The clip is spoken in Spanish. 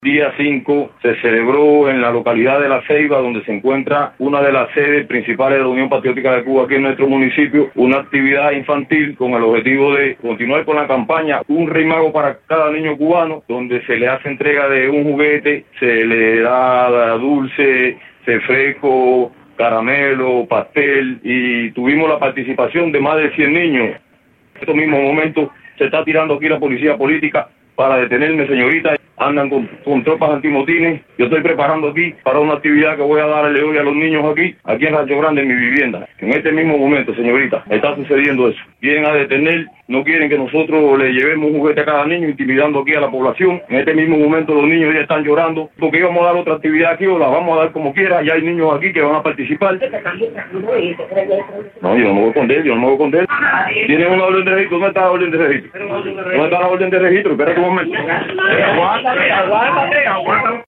Día 5 se celebró en la localidad de La Ceiba, donde se encuentra una de las sedes principales de la Unión Patriótica de Cuba aquí en nuestro municipio, una actividad infantil con el objetivo de continuar con la campaña Un Rey Mago para cada niño cubano, donde se le hace entrega de un juguete, se le da dulce, refresco, caramelo, pastel, y tuvimos la participación de más de 100 niños. En estos mismos momentos se está tirando aquí la policía política para detenerme, señorita. Andan con tropas antimotines. Yo estoy preparando aquí para una actividad que voy a darle hoy a los niños aquí en Rancho Grande, en mi vivienda. En este mismo momento, señorita, está sucediendo eso. Vienen a detener, no quieren que nosotros le llevemos un juguete a cada niño, intimidando aquí a la población. En este mismo momento los niños ya están llorando, porque íbamos a dar otra actividad aquí, o la vamos a dar como quiera. Ya hay niños aquí que van a participar. No, yo no me voy con él, Tienen una orden de registro. ¿Dónde está la orden de registro? ¿Dónde está la orden de registro? Espera un momento. Aguántate.